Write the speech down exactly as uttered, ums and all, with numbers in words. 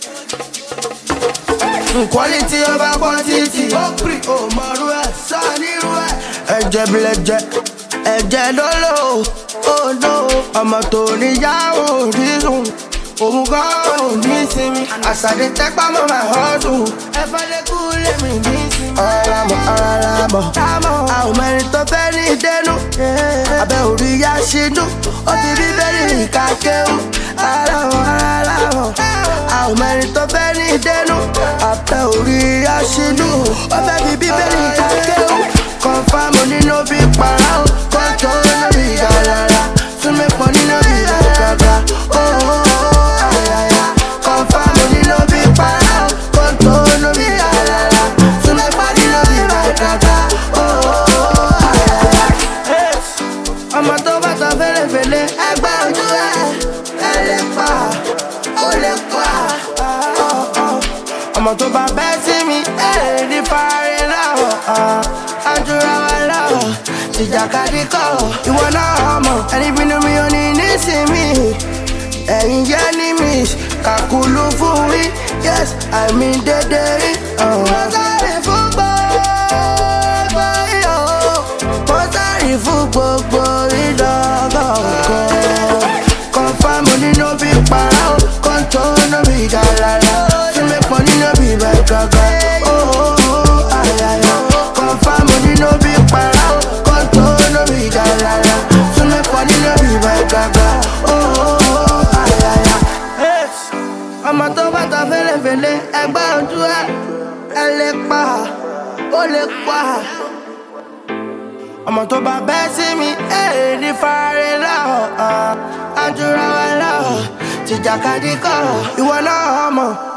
Quality over quantity. Oh, pre, oh, Marue, Sanirue. Ẹ̀jẹ̀ bilẹ̀jẹ̀, ẹ̀jẹ̀ lolo. Oh no, ọmọ tó níyàwó dídùn. Òun gan ò ní sinmi. Àṣàdé tẹ́pá mọ́ my hustle. Ẹ̀fọ́ lè kú lèmi ní sinmi. Ọ̀rọ̀ làmọ̀, ọ̀rọ̀ làmọ̀. Àwọn mẹ́rin tó fẹ́ ní ìdẹ́nu. Abẹ́ orí yá ṣínú. Ó ti rí bẹ́ẹ̀ni ìka kéwù. Aláwọ̀, aláwọ̀. Àwọn mẹ́rin tó fẹ́ ní ìdẹ́nu. Abẹ́ orí yá ṣínú. Ó fẹ́ fi bíbélì ìka kéwù. Confirm nínú bí para o. Kọ́ńtò lórí ìdárayá. Súnmí pọ̀ nínú bí ìdárayá. Oh, oh, oh, ayaya. Confirm nínú bí para o. Kọ́ńtò lórí ìdárayá. Súnmí pọ̀ nínú bí ìdárayá. Oh, oh, oh, ayaya. Ọmọ tó bá tán fẹ́lẹ́fẹ́lẹ́. Ẹgbẹ́ ojú ẹ̀ ẹ lè pa, ó lè pa. Ọmọ tó bá bẹ́ sí mi, ẹ̀ ní fàárẹ̀ láwọ̀. Àjùra wa lọ́wọ́, tìjàkadì kọ̀. Ìwọ náà mọ̀, ẹni bínú mi ò ní nísìmí. Ẹ̀yin jẹ́ ní miss, kàkúlù fún wí. Yes, àmì dédé rí. Mo sáré fún gbogbo iyọ̀. Mo sáré fún gbogbo ìdọ́gọ̀ọ̀kan. Confirm nínú bí para o. Kọ́ńtò lórí ìdárayá. Súnmí pọ̀ nínú bí bẹ́ẹ̀ gàgà. Oh, oh, oh, ayaya. Confirm nínú bí para o. Kọ́ńtò lórí ìdárayá. Súnmí pọ̀ nínú bí bẹ́ẹ̀ gàgà. Oh, oh, oh, ayaya. Ọmọ tó bá tán fẹ́lẹ́fẹ́lẹ́. Ẹgbẹ́ ojú ẹ̀ ẹ lè pa, ó lè pa. Ọmọ tó bá bẹ́ sí mi, ẹ̀ ní fàárẹ̀ láwọ̀. Àjùra wa lọ́wọ́, tìjàkadì kọ̀. Ìwọ náà mọ̀.